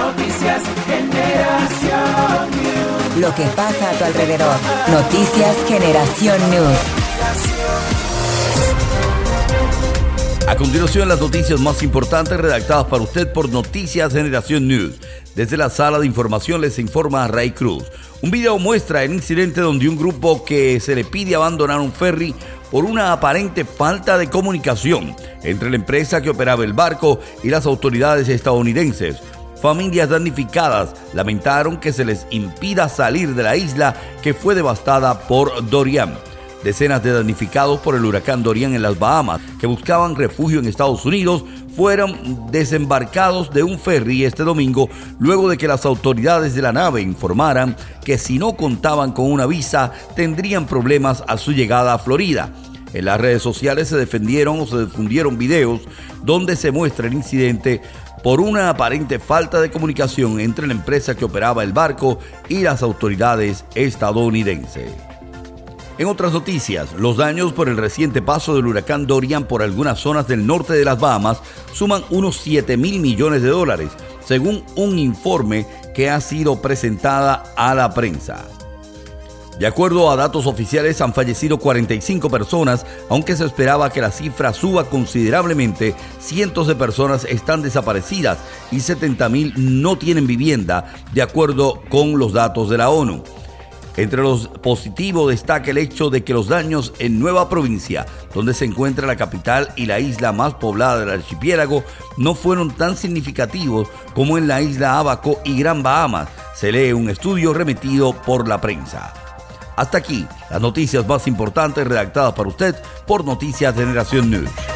Noticias Generación News. Lo que pasa a tu alrededor. Noticias Generación News. A continuación, las noticias más importantes redactadas para usted por Noticias Generación News. Desde la sala de información les informa Ray Cruz. Un video muestra el incidente donde un grupo que se le pide abandonar un ferry por una aparente falta de comunicación entre la empresa que operaba el barco y las autoridades estadounidenses. Familias damnificadas lamentaron que se les impida salir de la isla que fue devastada por Dorian. Decenas de damnificados por el huracán Dorian en las Bahamas, que buscaban refugio en Estados Unidos, fueron desembarcados de un ferry este domingo luego de que las autoridades de la nave informaran que si no contaban con una visa tendrían problemas a su llegada a Florida. En las redes sociales se difundieron videos donde se muestra el incidente por una aparente falta de comunicación entre la empresa que operaba el barco y las autoridades estadounidenses. En otras noticias, los daños por el reciente paso del huracán Dorian por algunas zonas del norte de las Bahamas suman unos 7,000 millones de dólares, según un informe que ha sido presentada a la prensa. De acuerdo a datos oficiales, han fallecido 45 personas, aunque se esperaba que la cifra suba considerablemente. Cientos de personas están desaparecidas y 70,000 no tienen vivienda, de acuerdo con los datos de la ONU. Entre los positivos destaca el hecho de que los daños en Nueva Provincia, donde se encuentra la capital y la isla más poblada del archipiélago, no fueron tan significativos como en la isla Abaco y Gran Bahamas, se lee un estudio remitido por la prensa. Hasta aquí, las noticias más importantes redactadas para usted por Noticias Generación News.